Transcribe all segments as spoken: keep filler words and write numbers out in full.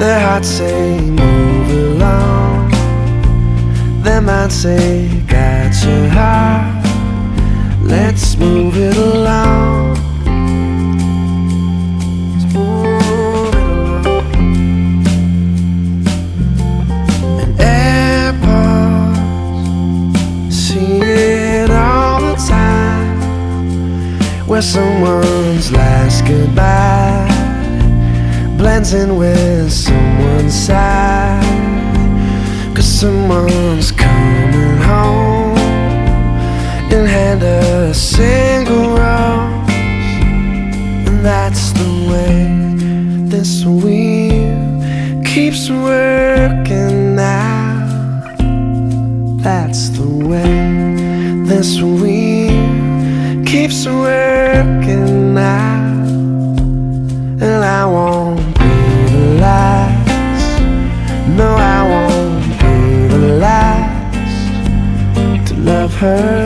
Their hearts say move along, their minds say got your heart, let's move it along. Let's move it along. And airports see it all the time, where someone's last goodbye blends in with someone's sigh, 'cause someone's coming home in hand a single rose. And that's the way this wheel keeps working now. That's the way this wheel keeps working now. And I won't be the last, no, I won't be the last to love her.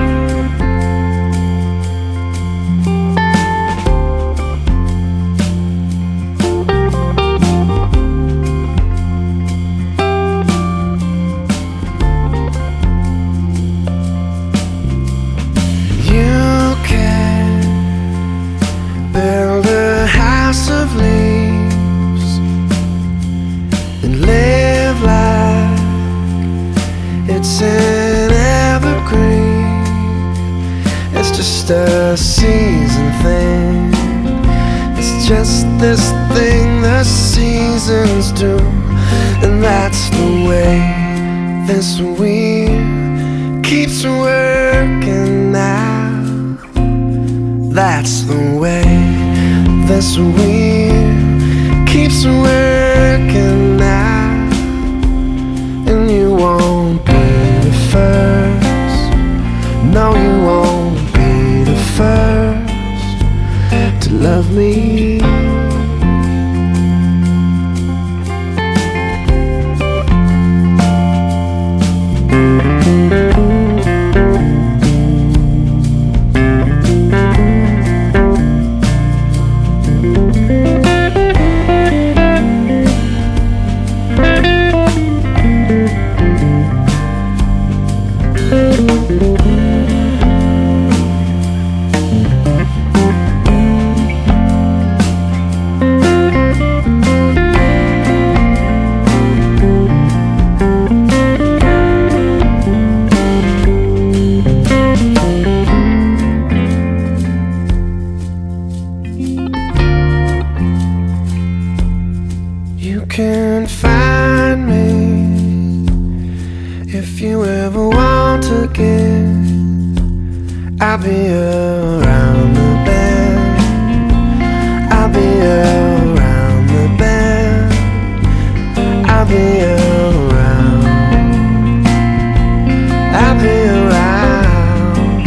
You can build a house of leaves and live like it's an evergreen. It's just a season thing, it's just this thing the seasons do. And that's the way this wheel keeps working now. That's the way this wheel keeps working now. And you won't be the first, no, you won't be the first to love me. You can find me if you ever want to give. I'll be around the bend, I'll be around the bend, I'll be around, I'll be around.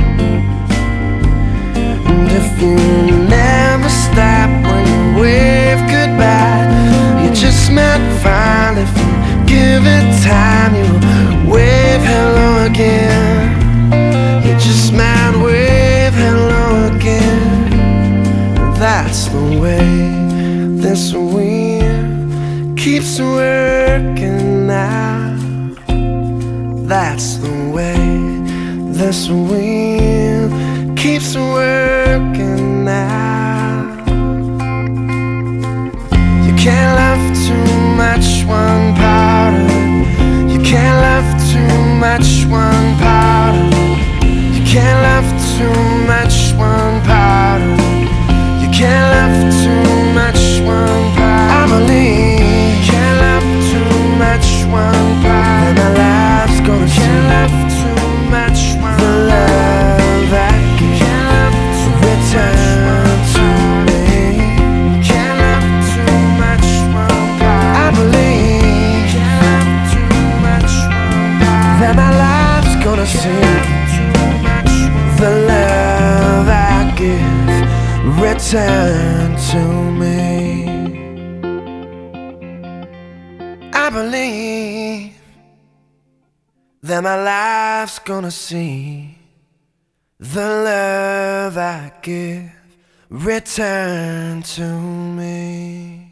And if you never stop when you wave goodbye, you just might find if you give it time, you wave hello again. You just might wave hello again. That's the way this wheel keeps working now. That's the way this wheel keeps working now. You can't love too much one part of it. You can't love too much one part of it. You can't love too much one part of it. You can't love too much one part. I believe you can't love too much one part. And my life's gonna change. Can't love too much one. The love I give can't love too return to me. Can't love too much one part. I believe can't love too much one part. That my life's gonna see the love I give return to me. I believe that my life's gonna see the love I give return to me.